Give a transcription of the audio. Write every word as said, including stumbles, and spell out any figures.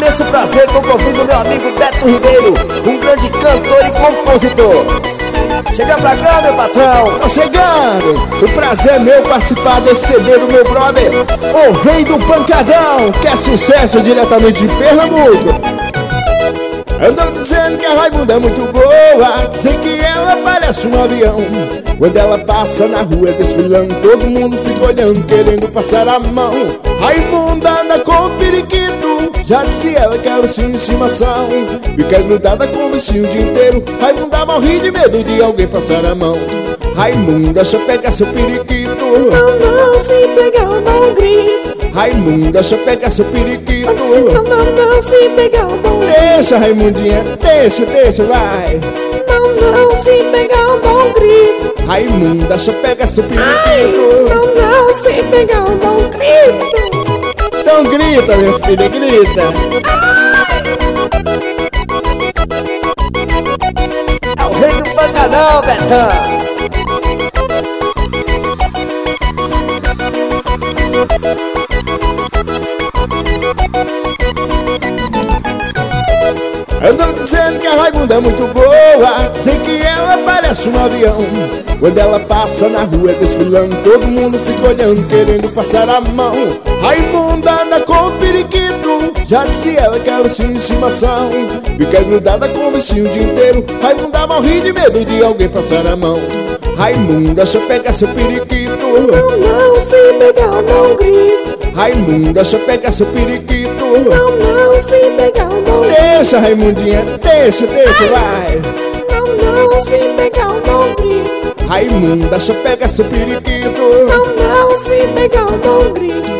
Imenso prazer com o convite do meu amigo Beto Ribeiro, um grande cantor e compositor. Chega pra cá, meu patrão. Tô chegando. O prazer é meu participar desse C D do meu brother, o Rei do Pancadão, que é sucesso diretamente de Pernambuco. Andam dizendo que a Raimunda é muito boa, dizem que ela parece um avião. Quando ela passa na rua desfilando, todo mundo fica olhando, querendo passar a mão. Raimunda anda com o periquito, já disse ela que era sim estimação. Fica grudada com o bichinho o dia inteiro, Raimunda morre de medo de alguém passar a mão. Raimunda, deixa eu pegar seu periquito. Não, não, se pegar não grito. Raimunda, deixa eu pegar seu periquito. Não, não, não, se pegar não grito. Deixa, Raimundinha, deixa, deixa, vai. Não, não, se pegar não grito. Raimunda, deixa eu pegar seu periquito. Ai, não, não, se pegar não grito. Então grita, minha filha, grita. É o Rei do Pancadão, Betão. Andam dizendo que a Raimunda é muito boa, dizem que ela parece um avião. Quando ela passa na rua desfilando, todo mundo fica olhando, querendo passar a mão. Raimunda anda com o periquito, já disse ela que era sim estimação. Fica grudada com o bichinho o dia inteiro, Raimunda morre de medo de alguém passar a mão. Raimunda, deixa eu pegar seu periquito. Não, não, se pegar não grito. Raimunda, deixa eu pegar seu periquito. Não, não, se pegar não grito. Deixa, Raimundinha, deixa, deixa, vai. Não, não, se pegar não grito. Raimunda, deixa eu pegar seu periquito. Não, não, se pegar não grito.